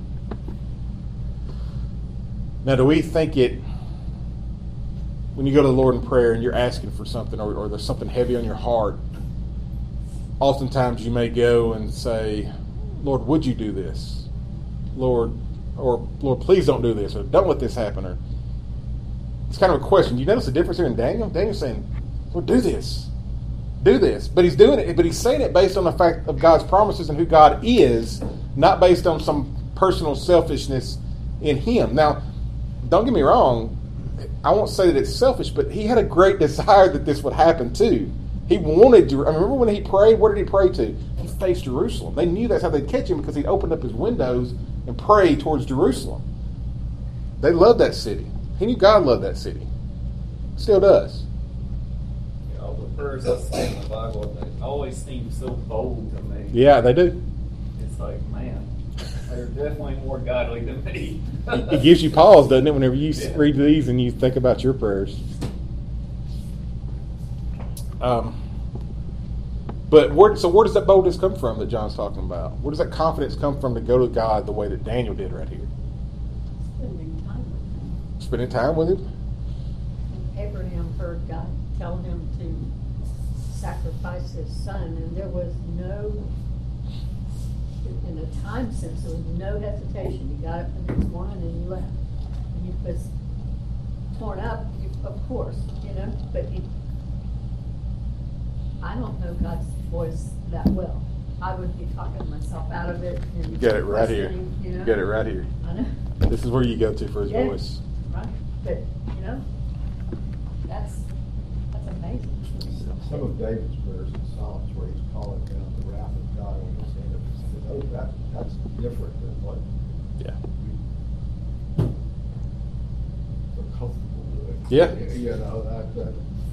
Now, do we think it, when you go to the Lord in prayer and you're asking for something, or, or there's something heavy on your heart, oftentimes you may go and say, Lord, would you do this? Lord, or Lord, please don't do this, or don't let this happen. Or it's kind of a question. Do you notice the difference here in Daniel? Daniel's saying, Lord, do this. Do this. But he's doing it, but he's saying it based on the fact of God's promises and who God is, not based on some personal selfishness in him. Now, don't get me wrong, I won't say that it's selfish, but he had a great desire that this would happen too. He wanted to. I remember when he prayed, where did he pray to? He faced Jerusalem. They knew that's how they'd catch him because he'd opened up his windows and prayed towards Jerusalem. They loved that city. He knew God loved that city. Still does. Yeah, all the prayers I see in the Bible, they always seem so bold to me. Yeah, they do. It's like, man, they're definitely more godly than me. It gives you pause, doesn't it, whenever you Yeah. read these and you think about your prayers. Um, but where, so where does that boldness come from that John's talking about? Where does that confidence come from to go to God the way that Daniel did right here? Spending time with him. Spending time with him? Abraham heard God tell him to sacrifice his son, and there was no, in a time sense, there was no hesitation. You got up the next morning and you left. And you was torn up, you, of course, you know, but he, I don't know God's voice that well. I would be talking myself out of it. And You got it right here. You know? You got it right here. I know. This is where you go to for his Yeah. voice. Right, but, you know, that's, that's amazing. Some of David's prayers in Psalms where he's calling down the wrath of God on his enemies. Oh, that, that's different than what Yeah. we're comfortable with. Yeah. You know, that, that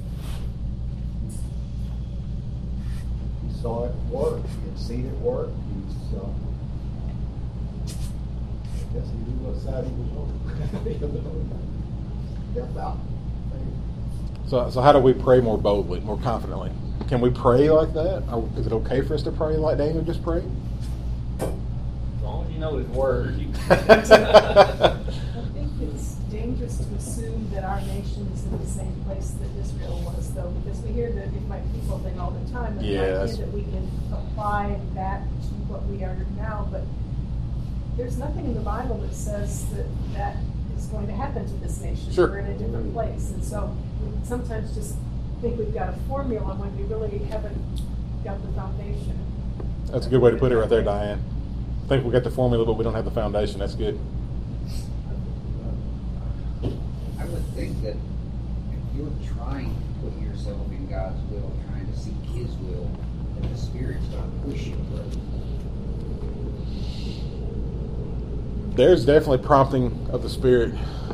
he saw it work. He had seen it work. He's, uh, Yes, he knew what side he was on. Help out. So, so how do we pray more boldly, more confidently? Can we pray like that? Or is it okay for us to pray like Daniel just prayed? As long as you know his word. You I think it's dangerous to assume that our nation is in the same place that Israel was, though, because we hear the "if my people" thing all the time, and Yeah, the that's- idea that we can apply that to what we are now. But there's nothing in the Bible that says that that is going to happen to this nation. Sure. We're in a different place, and so we sometimes just think we've got a formula when we really haven't got the foundation. That's a good way to put it right there, Diane. I think we got the formula, but we don't have the foundation. That's good. I would think that if you're trying to put yourself in God's will, trying to seek His will, that the Spirit's going to push you. There's definitely prompting of the Spirit.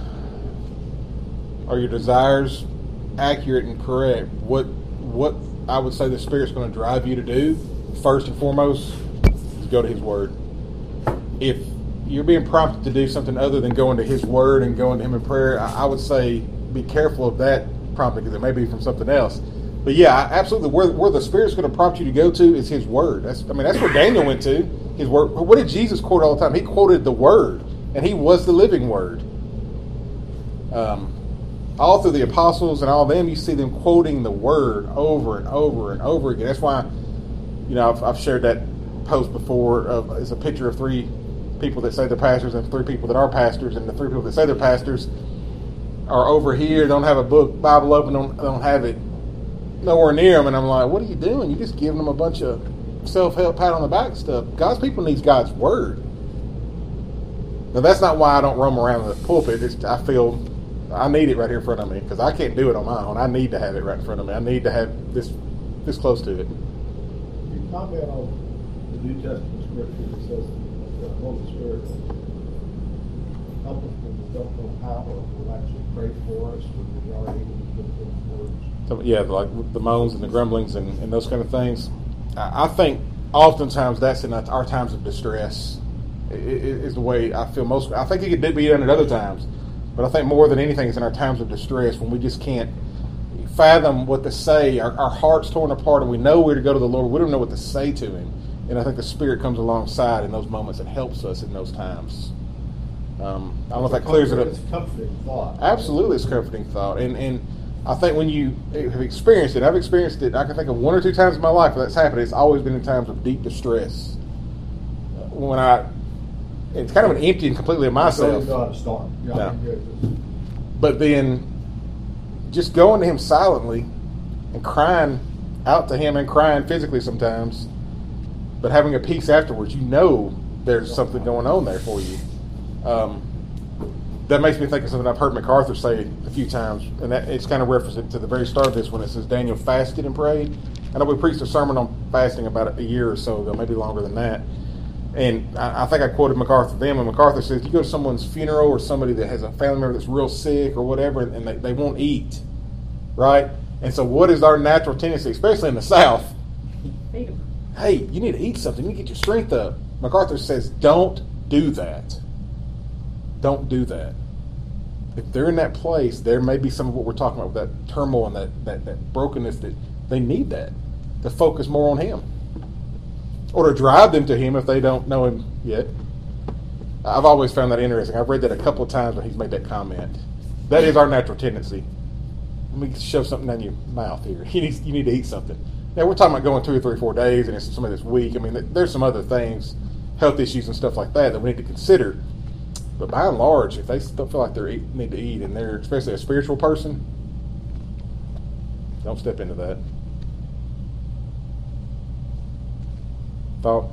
Are your desires accurate and correct? What what I would say the Spirit's going to drive you to do, first and foremost, is go to His Word. If you're being prompted to do something other than going to His Word and going to Him in prayer, I, I would say be careful of that prompting, because it may be from something else. But yeah, absolutely, where, where the Spirit's going to prompt you to go to is His Word. That's, I mean, that's where Daniel went to, His Word. What did Jesus quote all the time? He quoted the Word, and He was the living Word. Um, all through the apostles and all them, you see them quoting the Word over and over and over again. That's why, you know, I've, I've shared that post before. Of, it's a picture of three people that say they're pastors and three people that are pastors, and the three people that say they're pastors are over here, don't have a book, Bible open, don't, don't have it nowhere near them. And I'm like, what are you doing? You're just giving them a bunch of self-help, pat on the back stuff. God's people needs God's Word. Now, that's not why I don't roam around the pulpit. It's, I feel I need it right here in front of me, because I can't do it on my own. I need to have it right in front of me. I need to have this this close to it. You comment on the New Testament scripture that says that the Holy Spirit will help us when we don't know how, or will actually pray for us when we are able to put those words. So, yeah, like the moans and the grumblings and, and those kind of things. I, I think oftentimes that's in our times of distress. It, it, is the way I feel most. I think it could be done at other times. But I think more than anything, it's in our times of distress when we just can't fathom what to say. Our, our heart's torn apart, and we know where to go to the Lord. We don't know what to say to Him. And I think the Spirit comes alongside in those moments and helps us in those times. Um, I don't know if that clears it up. It's a comforting thought. Absolutely, it's a comforting thought. And and I think when you have experienced it, I've experienced it, I can think of one or two times in my life where that's happened. It's always been in times of deep distress. When I... It's kind of an emptying completely of myself. God, start. Yeah, No. I mean, yeah, just- But then just going to Him silently and crying out to Him and crying physically sometimes, but having a peace afterwards, you know there's something going on there for you. Um, that makes me think of something I've heard MacArthur say a few times, and that it's kind of referenced to the very start of this when it says Daniel fasted and prayed. I know we preached a sermon on fasting about a year or so ago, maybe longer than that. And I, I think I quoted MacArthur then, when MacArthur says, you go to someone's funeral or somebody that has a family member that's real sick or whatever, and, and they, they won't eat, right? And so what is our natural tendency, especially in the South? Feed 'em. Hey, you need to eat something. You need to get your strength up. MacArthur says, don't do that. Don't do that. If they're in that place, there may be some of what we're talking about, that turmoil and that, that, that brokenness, that they need that to focus more on Him. Or to drive them to Him if they don't know Him yet. I've always found that interesting. I've read that a couple of times when he's made that comment. That is our natural tendency. Let me shove something down your mouth here. You need, you need to eat something. Now, we're talking about going two or three or four days, and it's somebody that's weak. I mean, there's some other things, health issues and stuff like that, that we need to consider. But by and large, if they don't feel like they need to eat, and they're especially a spiritual person, don't step into that. Thought?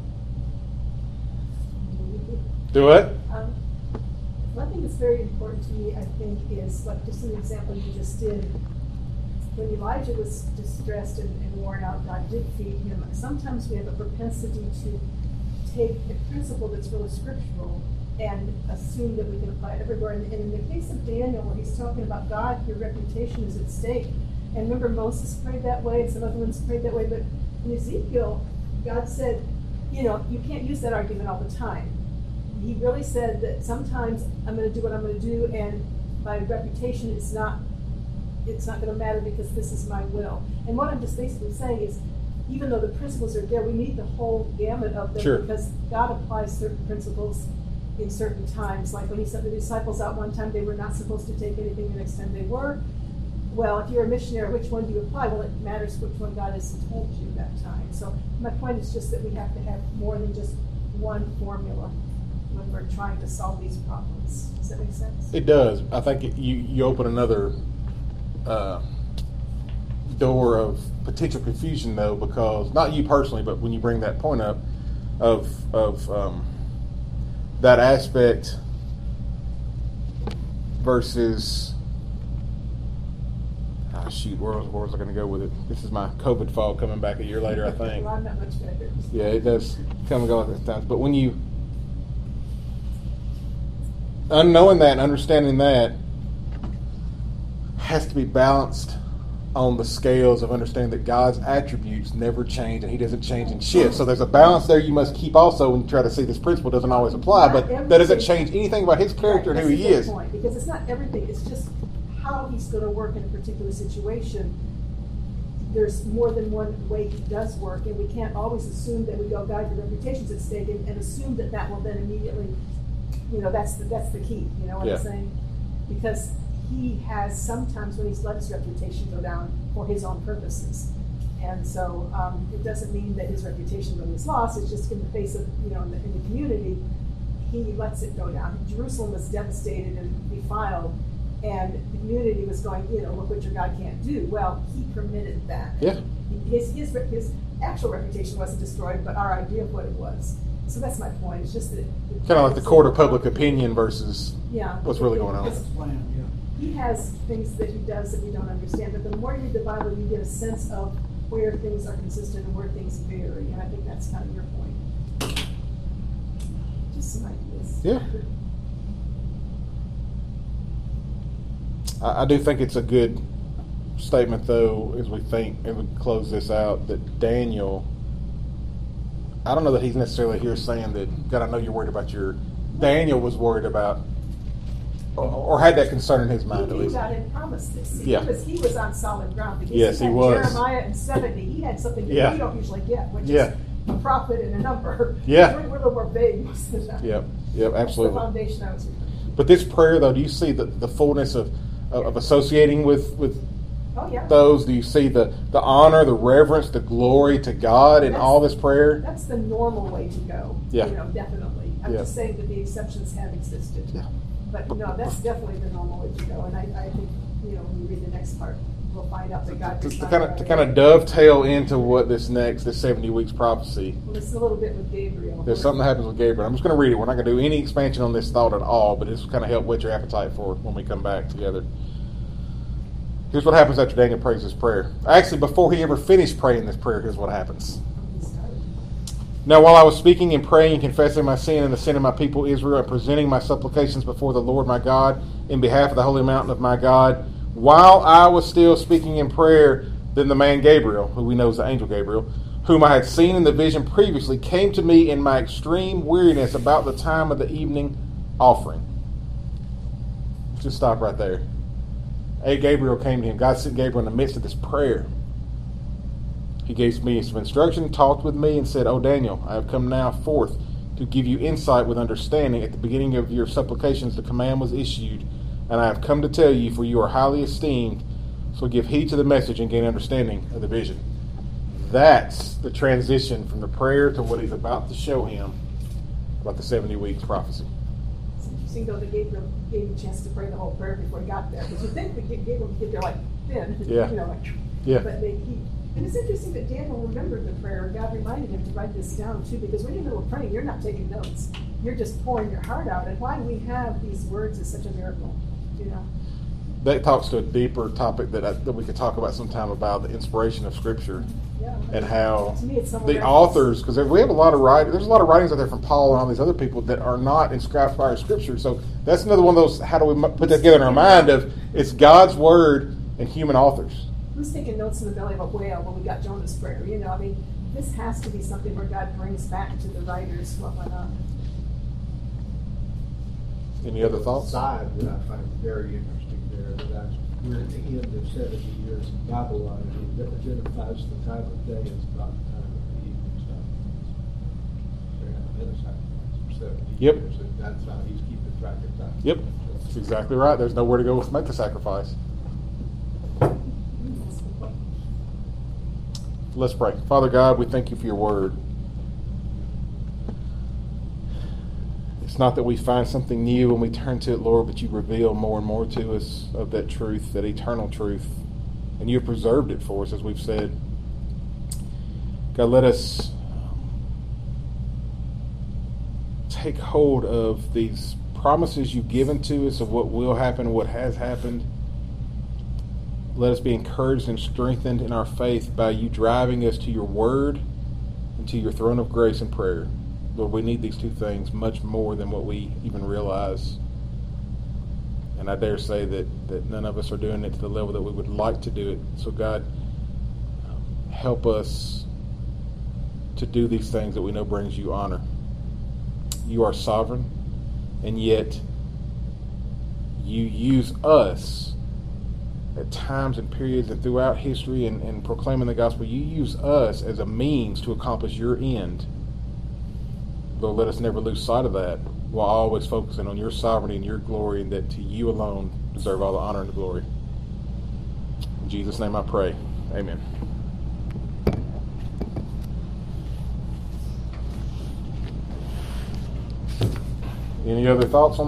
Do it? Um, one thing that's very important to me, I think, is like just an example you just did. When Elijah was distressed and, and worn out, God did feed him. Sometimes we have a propensity to take a principle that's really scriptural and assume that we can apply it everywhere. And, and in the case of Daniel, where he's talking about God, your reputation is at stake. And remember, Moses prayed that way, and some other ones prayed that way. But in Ezekiel, God said, you know, you can't use that argument all the time. he really said that sometimes I'm going to do what I'm going to do, and my reputation is not, it's not going to matter because this is my will. And what I'm just basically saying is, even though the principles are there, we need the whole gamut of them, Sure. because God applies certain principles in certain times. Like when he sent the disciples out one time, they were not supposed to take anything, the next time they were. Well, if you're a missionary, which one do you apply? Well, it matters which one God has told you that time. So my point is just that we have to have more than just one formula when we're trying to solve these problems. Does that make sense? It does. I think it, you you open another uh, door of potential confusion, though, because not you personally, but when you bring that point up of of um, that aspect versus. Ah, shoot, where was, where was I going to go with it? This is my COVID fog coming back a year later, I think. Well, I'm not much better. Yeah, it does come and go at times. But when you, unknowing that and understanding that, has to be balanced on the scales of understanding that God's attributes never change and He doesn't change and shift. So there's a balance there you must keep also when you try to see this principle doesn't always apply, but that doesn't change anything about His character Right, and who that's He a good is. point, because it's not everything, it's just how He's going to work in a particular situation. There's more than one way He does work, and we can't always assume that we go, God, your reputation's at stake, and, and assume that that will then immediately, you know, that's the, that's the key, you know what Yeah. I'm saying? Because He has sometimes when He's let His reputation go down for His own purposes. And so um, it doesn't mean that His reputation really is lost, it's just in the face of, you know, in the, in the community, He lets it go down. Jerusalem was devastated and defiled, and the community was going, you know, look what your God can't do. Well, He permitted that. Yeah. His, his, his actual reputation wasn't destroyed, but our idea of what it was. So that's my point. It's just that... Kind of like the court of public opinion versus yeah, what's really going on. because He has things that He does that we don't understand, but the more you read the Bible, you get a sense of where things are consistent and where things vary, and I think that's kind of your point. Just some ideas. Yeah. I, I do think it's a good statement, though, as we think, as we close this out, that Daniel, I don't know that he's necessarily here saying that, God, I know you're worried about your, Daniel was worried about, or, or had that concern in his mind, He, at he least. got in promised this. Yeah. He was, he was on solid ground. Because Yes, he, he had was. Jeremiah and seventy. He had something that Yeah. we don't usually get, which Yeah. is a prophet and a number. Yeah. We're, we're a little more vague most of the time. Yep, yep, That's absolutely. the foundation I was referring to. But this prayer, though, do you see the, the fullness of, of, of associating with, with Oh, yeah. those? Do you see the, the honor, the reverence, the glory to God in That's- all this prayer? That's the normal way to go. Yeah. You know, definitely. I'm Yeah. just saying that the exceptions have existed. Yeah. But no, that's definitely the normal way to go. And I, I think, you know, when you read the next part, we'll find out that God To, does to not kind of go to there. kind of dovetail into what this next, this seventy weeks prophecy. Well, it's a little bit with Gabriel. There's something that happens with Gabriel. I'm just going to read it. We're not going to do any expansion on this thought at all, but this will kind of help whet your appetite for it when we come back together. Here's what happens after Daniel prays this prayer. Actually, before he ever finished praying this prayer, here's what happens. Now, while I was speaking and praying and confessing my sin and the sin of my people Israel and presenting my supplications before the Lord my God in behalf of the holy mountain of my God, while I was still speaking in prayer, then the man Gabriel, who we know is the angel Gabriel, whom I had seen in the vision previously, came to me in my extreme weariness about the time of the evening offering. Let's just stop right there. A Gabriel came to him. God sent Gabriel in the midst of this prayer. He gave me some instruction, talked with me, and said, "O Daniel, I have come now forth to give you insight with understanding. At the beginning of your supplications, the command was issued, and I have come to tell you, for you are highly esteemed. So give heed to the message and gain understanding of the vision." That's the transition from the prayer to what he's about to show him about the seventy weeks prophecy. It's interesting, though, that Gabriel gave him a chance to pray the whole prayer before he got there. Because you think that Gabriel would get there like thin. Yeah. You know, like, Yeah. But they, he, and it's interesting that Daniel remembered the prayer, and God reminded him to write this down, too, because when you're in the middle of praying, you're not taking notes. You're just pouring your heart out. And why we have these words is such a miracle, you know. That talks to a deeper topic that I, that we could talk about sometime about the inspiration of Scripture Yeah. and how To me, it's some the reference. authors, because we have a lot of writers, there's a lot of writings out there from Paul and all these other people that are not inscribed by our Scripture. So that's another one of those. How do we put that together in our mind? Of it's God's word and human authors. Who's taking notes in the belly of a whale when we got Jonah's prayer? You know, I mean, this has to be something where God brings back to the writers what went on. Any other thoughts? Side that I find very interesting there, that that's, we're at the end of seventy years in Babylon, and he identifies the time of day as about the time of the evening stuff. They're having another sacrifice for seventy Yep. years, and that's how he's keeping track of time. Yep, that's exactly right. There's nowhere to go to make the sacrifice. Let's pray. Father God, we thank you for your word. It's not that we find something new when we turn to it, Lord, but you reveal more and more to us of that truth, that eternal truth. And you have preserved it for us, as we've said. God, let us take hold of these promises you've given to us of what will happen, what has happened. Let us be encouraged and strengthened in our faith by you driving us to your word and to your throne of grace and prayer. Lord, we need these two things much more than what we even realize. And I dare say that, that none of us are doing it to the level that we would like to do it. So God, um, help us to do these things that we know brings you honor. You are sovereign, and yet you use us at times and periods and throughout history and, and proclaiming the gospel. You use us as a means to accomplish your end. Lord, let us never lose sight of that, while always focusing on your sovereignty and your glory, and that to you alone deserve all the honor and the glory. In Jesus' name I pray. Amen. Any other thoughts on